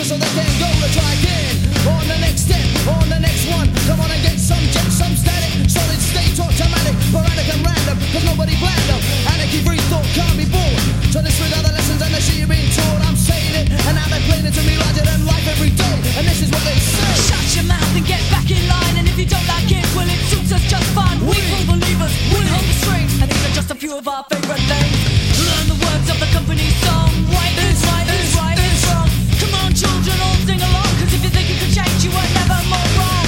so they can go to try again. On the next step, on the next one. Come on and get some jet, some static. Solid state, automatic, sporadic and random. Cause nobody planned them. Anarchy, free thought, can't be bored. So disregard the lessons and the shit you've been taught. I'm saying it, and now they're playing it to me larger than life every day. And this is what they say. Shut your mouth and get back in line. And if you don't like it, well it suits us just fine. We pull the levers, we hold the strings. And these are just a few of our favourite things. Learn the words of the company song. Right is right, is right, is wrong. Come on children, all sing along. Cause if you think you can change, you are never more wrong.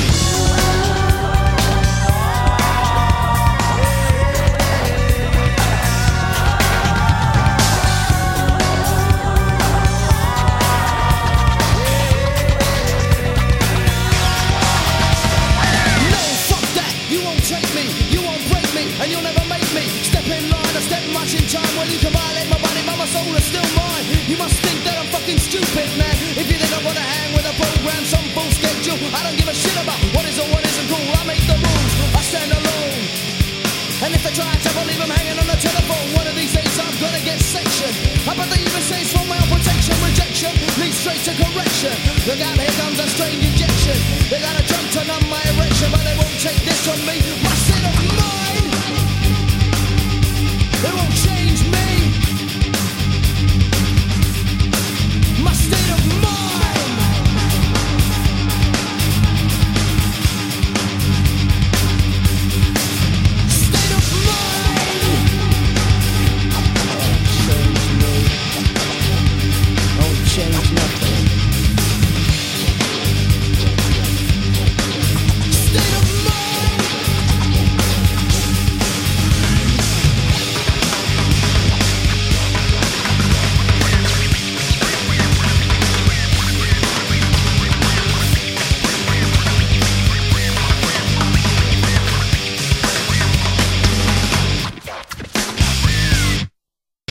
And you'll never make me step in line or step much in time. Well, you can violate my body, but my soul is still mine. You must think that I'm fucking stupid, man. If you think I wanna hang with a program, some full schedule, I don't give a shit about what is or what isn't cool. I make the rules, I stand alone. And if they try to, I'll leave them hanging on the telephone. One of these days I'm gonna get sectioned. I bet they even say it's for my own protection. Rejection leads straight to correction. Look out, here comes a strange injection. They got a drug to numb my erection, but they won't take this from me. My